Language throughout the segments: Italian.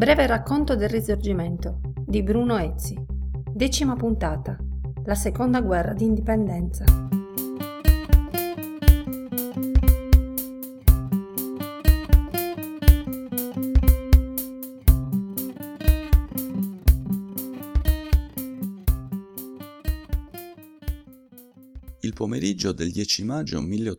Breve racconto del Risorgimento di Bruno Ezzi. 10ª puntata. La seconda guerra d'indipendenza. Il pomeriggio del 10 maggio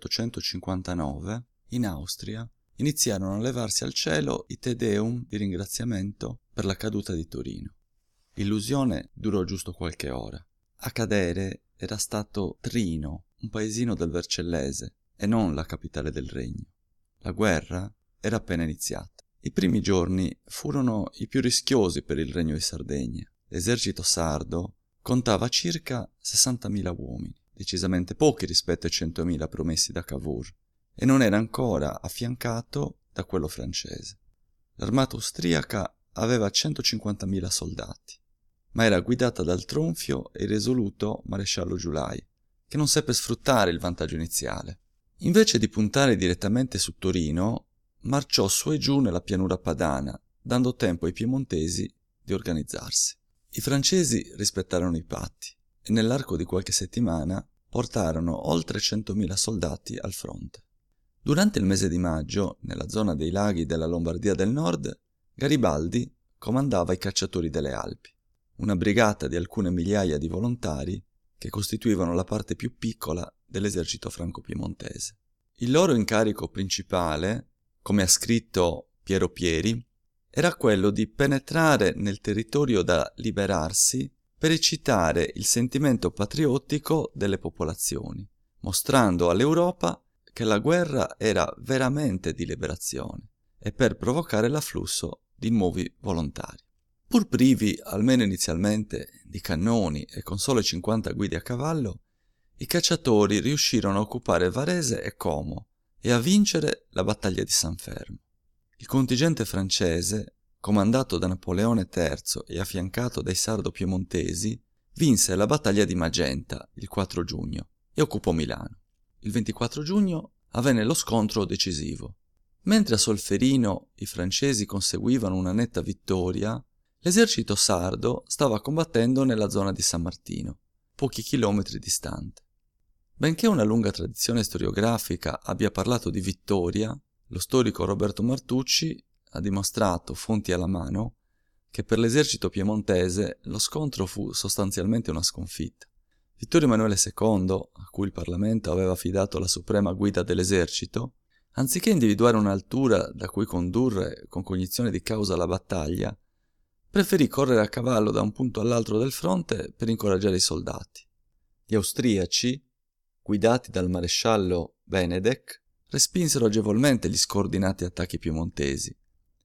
1859, in Austria, iniziarono a levarsi al cielo i Te Deum di ringraziamento per la caduta di Torino. L'illusione durò giusto qualche ora. A cadere era stato Trino, un paesino del Vercellese, e non la capitale del regno. La guerra era appena iniziata. I primi giorni furono i più rischiosi per il regno di Sardegna. L'esercito sardo contava circa 60.000 uomini, decisamente pochi rispetto ai 100.000 promessi da Cavour, e non era ancora affiancato da quello francese. L'armata austriaca aveva 150.000 soldati, ma era guidata dal tronfio e risoluto maresciallo Giulai, che non seppe sfruttare il vantaggio iniziale. Invece di puntare direttamente su Torino, marciò su e giù nella pianura padana, dando tempo ai piemontesi di organizzarsi. I francesi rispettarono i patti e nell'arco di qualche settimana portarono oltre 100.000 soldati al fronte. Durante il mese di maggio, nella zona dei laghi della Lombardia del Nord, Garibaldi comandava i cacciatori delle Alpi, una brigata di alcune migliaia di volontari che costituivano la parte più piccola dell'esercito franco-piemontese. Il loro incarico principale, come ha scritto Piero Pieri, era quello di penetrare nel territorio da liberarsi per eccitare il sentimento patriottico delle popolazioni, mostrando all'Europa che la guerra era veramente di liberazione e per provocare l'afflusso di nuovi volontari. Pur privi, almeno inizialmente, di cannoni e con sole 50 guide a cavallo, i cacciatori riuscirono a occupare Varese e Como e a vincere la battaglia di San Fermo. Il contingente francese, comandato da Napoleone III e affiancato dai sardo-piemontesi, vinse la battaglia di Magenta il 4 giugno e occupò Milano. Il 24 giugno avvenne lo scontro decisivo. Mentre a Solferino i francesi conseguivano una netta vittoria, l'esercito sardo stava combattendo nella zona di San Martino, pochi chilometri distante. Benché una lunga tradizione storiografica abbia parlato di vittoria, lo storico Roberto Martucci ha dimostrato, fonti alla mano, che per l'esercito piemontese lo scontro fu sostanzialmente una sconfitta. Vittorio Emanuele II, a cui il Parlamento aveva affidato la suprema guida dell'esercito, anziché individuare un'altura da cui condurre con cognizione di causa la battaglia, preferì correre a cavallo da un punto all'altro del fronte per incoraggiare i soldati. Gli austriaci, guidati dal maresciallo Benedek, respinsero agevolmente gli scordinati attacchi piemontesi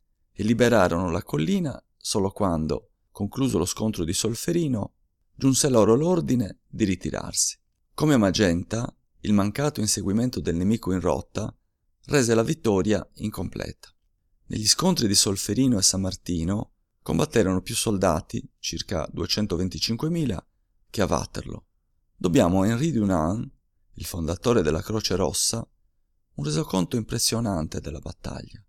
e liberarono la collina solo quando, concluso lo scontro di Solferino, giunse loro l'ordine di ritirarsi. Come a Magenta, il mancato inseguimento del nemico in rotta rese la vittoria incompleta. Negli scontri di Solferino e San Martino combatterono più soldati, circa 225.000, che a Waterloo. Dobbiamo a Henri Dunant, il fondatore della Croce Rossa, un resoconto impressionante della battaglia.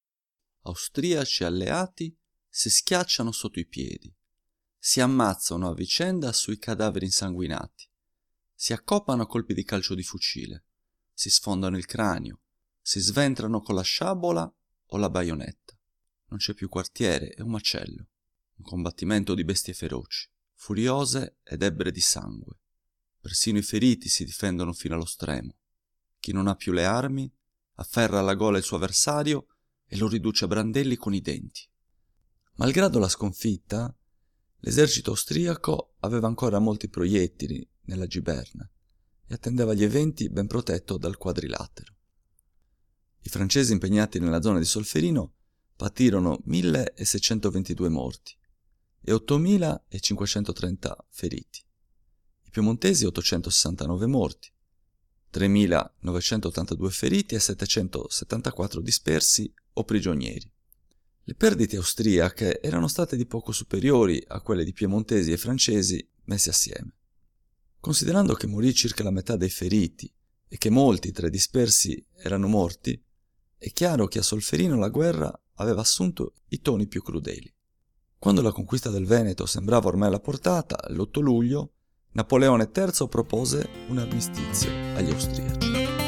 Austriaci alleati si schiacciano sotto i piedi, si ammazzano a vicenda sui cadaveri insanguinati, si accoppano a colpi di calcio di fucile, si sfondano il cranio, si sventrano con la sciabola o la baionetta. Non c'è più quartiere, è un macello, un combattimento di bestie feroci, furiose ed ebbre di sangue. Persino i feriti si difendono fino allo stremo. Chi non ha più le armi afferra alla gola il suo avversario e lo riduce a brandelli con i denti. Malgrado la sconfitta, l'esercito austriaco aveva ancora molti proiettili nella giberna e attendeva gli eventi ben protetto dal quadrilatero. I francesi impegnati nella zona di Solferino patirono 1.622 morti e 8.530 feriti. I piemontesi 869 morti, 3.982 feriti e 774 dispersi o prigionieri. Le perdite austriache erano state di poco superiori a quelle di piemontesi e francesi messi assieme. Considerando che morì circa la metà dei feriti e che molti tra i dispersi erano morti, è chiaro che a Solferino la guerra aveva assunto i toni più crudeli. Quando la conquista del Veneto sembrava ormai alla portata, l'8 luglio, Napoleone III propose un armistizio agli austriaci.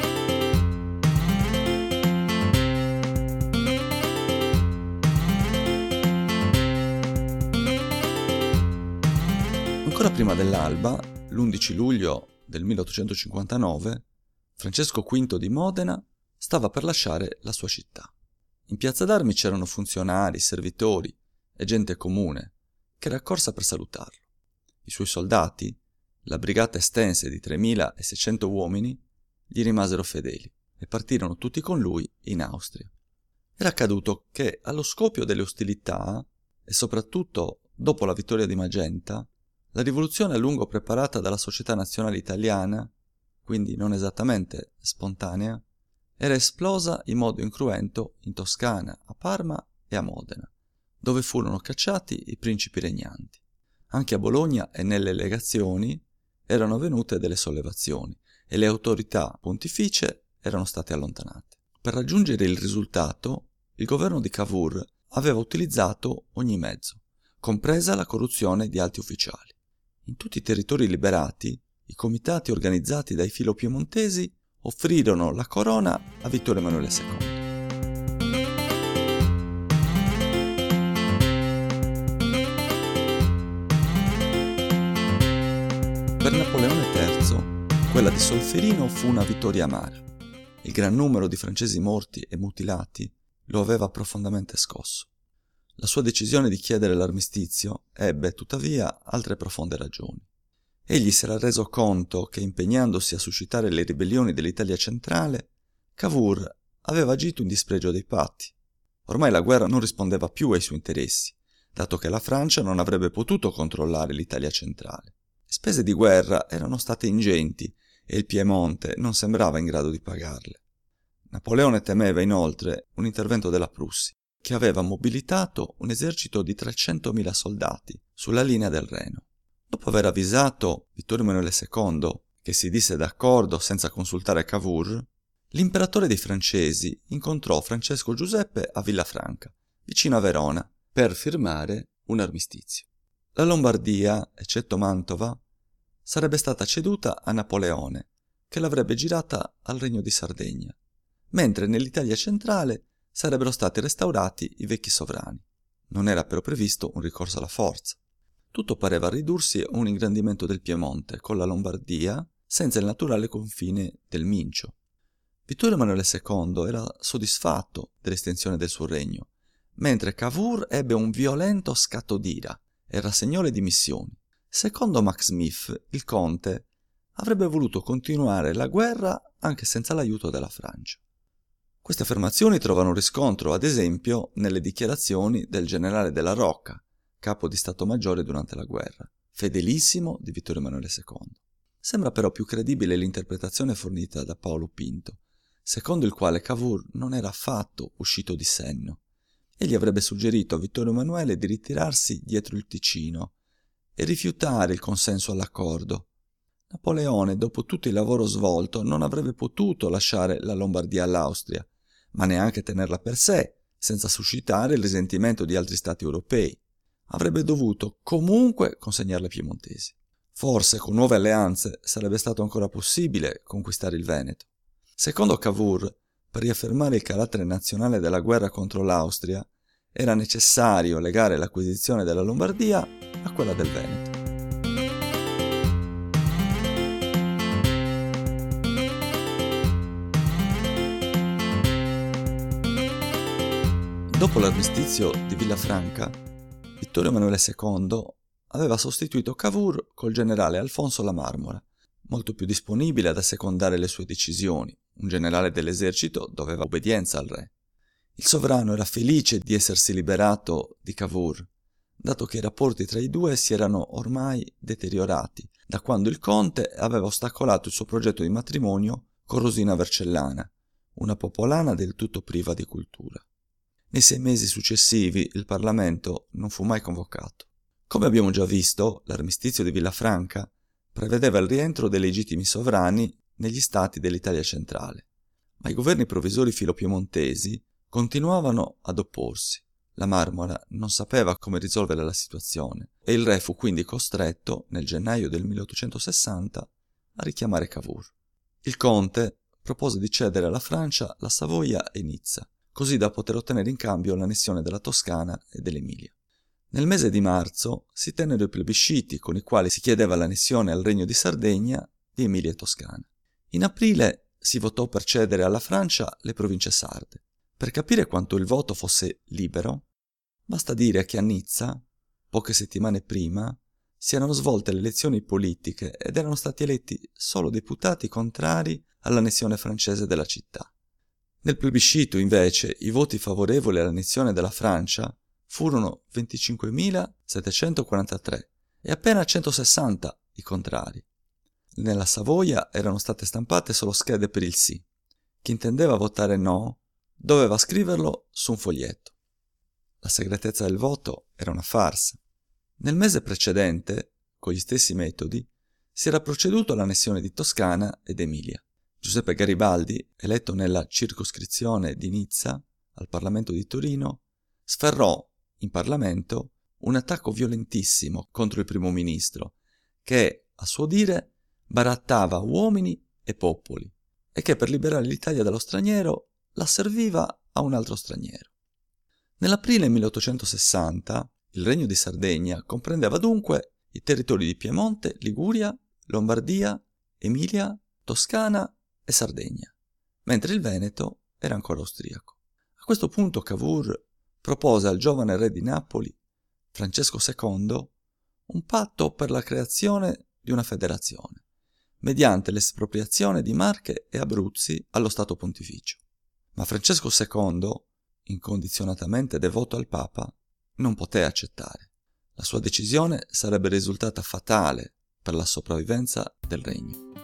Ancora prima dell'alba, l'11 luglio del 1859, Francesco V di Modena stava per lasciare la sua città. In piazza d'Armi c'erano funzionari, servitori e gente comune che era accorsa per salutarlo. I suoi soldati, la brigata estense di 3.600 uomini, gli rimasero fedeli e partirono tutti con lui in Austria. Era accaduto che allo scoppio delle ostilità, e soprattutto dopo la vittoria di Magenta, la rivoluzione a lungo preparata dalla società nazionale italiana, quindi non esattamente spontanea, era esplosa in modo incruento in Toscana, a Parma e a Modena, dove furono cacciati i principi regnanti. Anche a Bologna e nelle legazioni erano avvenute delle sollevazioni e le autorità pontificie erano state allontanate. Per raggiungere il risultato, il governo di Cavour aveva utilizzato ogni mezzo, compresa la corruzione di alti ufficiali. In tutti i territori liberati, i comitati organizzati dai filo-piemontesi offrirono la corona a Vittorio Emanuele II. Per Napoleone III, quella di Solferino fu una vittoria amara. Il gran numero di francesi morti e mutilati lo aveva profondamente scosso. La sua decisione di chiedere l'armistizio ebbe, tuttavia, altre profonde ragioni. Egli si era reso conto che, impegnandosi a suscitare le ribellioni dell'Italia centrale, Cavour aveva agito in dispregio dei patti. Ormai la guerra non rispondeva più ai suoi interessi, dato che la Francia non avrebbe potuto controllare l'Italia centrale. Le spese di guerra erano state ingenti e il Piemonte non sembrava in grado di pagarle. Napoleone temeva inoltre un intervento della Prussia, che aveva mobilitato un esercito di 300.000 soldati sulla linea del Reno. Dopo aver avvisato Vittorio Emanuele II, che si disse d'accordo senza consultare Cavour, l'imperatore dei francesi incontrò Francesco Giuseppe a Villafranca, vicino a Verona, per firmare un armistizio. La Lombardia, eccetto Mantova, sarebbe stata ceduta a Napoleone, che l'avrebbe girata al Regno di Sardegna, mentre nell'Italia centrale sarebbero stati restaurati i vecchi sovrani. Non era però previsto un ricorso alla forza. Tutto pareva ridursi a un ingrandimento del Piemonte con la Lombardia, senza il naturale confine del Mincio. Vittorio Emanuele II era soddisfatto dell'estensione del suo regno, mentre Cavour ebbe un violento scatto d'ira e rassegnò le dimissioni. Secondo Max Smith, il conte avrebbe voluto continuare la guerra anche senza l'aiuto della Francia. Queste affermazioni trovano riscontro, ad esempio, nelle dichiarazioni del generale Della Rocca, capo di Stato Maggiore durante la guerra, fedelissimo di Vittorio Emanuele II. Sembra però più credibile l'interpretazione fornita da Paolo Pinto, secondo il quale Cavour non era affatto uscito di senno. Egli avrebbe suggerito a Vittorio Emanuele di ritirarsi dietro il Ticino e rifiutare il consenso all'accordo. Napoleone, dopo tutto il lavoro svolto, non avrebbe potuto lasciare la Lombardia all'Austria, ma neanche tenerla per sé, senza suscitare il risentimento di altri stati europei. Avrebbe dovuto comunque consegnarle ai piemontesi. Forse con nuove alleanze sarebbe stato ancora possibile conquistare il Veneto. Secondo Cavour, per riaffermare il carattere nazionale della guerra contro l'Austria, era necessario legare l'acquisizione della Lombardia a quella del Veneto. Dopo l'armistizio di Villafranca, Vittorio Emanuele II aveva sostituito Cavour col generale Alfonso La Marmora, molto più disponibile ad assecondare le sue decisioni. Un generale dell'esercito doveva obbedienza al re. Il sovrano era felice di essersi liberato di Cavour, dato che i rapporti tra i due si erano ormai deteriorati, da quando il conte aveva ostacolato il suo progetto di matrimonio con Rosina Vercellana, una popolana del tutto priva di cultura. Nei 6 mesi successivi il Parlamento non fu mai convocato. Come abbiamo già visto, l'armistizio di Villafranca prevedeva il rientro dei legittimi sovrani negli stati dell'Italia centrale, ma i governi provvisori filo-piemontesi, continuavano ad opporsi. La Marmora non sapeva come risolvere la situazione e il re fu quindi costretto, nel gennaio del 1860, a richiamare Cavour. Il conte propose di cedere alla Francia la Savoia e Nizza, così da poter ottenere in cambio l'annessione della Toscana e dell'Emilia. Nel mese di marzo si tennero i plebisciti con i quali si chiedeva l'annessione al Regno di Sardegna di Emilia e Toscana. In aprile si votò per cedere alla Francia le province sarde. Per capire quanto il voto fosse libero, basta dire che a Nizza, poche settimane prima, si erano svolte le elezioni politiche ed erano stati eletti solo deputati contrari all'annessione francese della città. Nel plebiscito, invece, i voti favorevoli all'annessione della Francia furono 25.743 e appena 160 i contrari. Nella Savoia erano state stampate solo schede per il sì. Chi intendeva votare no doveva scriverlo su un foglietto. La segretezza del voto era una farsa. Nel mese precedente, con gli stessi metodi, si era proceduto all'annessione di Toscana ed Emilia. Giuseppe Garibaldi, eletto nella circoscrizione di Nizza al Parlamento di Torino, sferrò in Parlamento un attacco violentissimo contro il primo ministro, che, a suo dire, barattava uomini e popoli e che per liberare l'Italia dallo straniero la serviva a un altro straniero. Nell'aprile 1860 il Regno di Sardegna comprendeva dunque i territori di Piemonte, Liguria, Lombardia, Emilia, Toscana e Sardegna, mentre il Veneto era ancora austriaco. A questo punto Cavour propose al giovane re di Napoli, Francesco II, un patto per la creazione di una federazione, mediante l'espropriazione di Marche e Abruzzi allo Stato Pontificio. Ma Francesco II, incondizionatamente devoto al Papa, non poté accettare. La sua decisione sarebbe risultata fatale per la sopravvivenza del regno.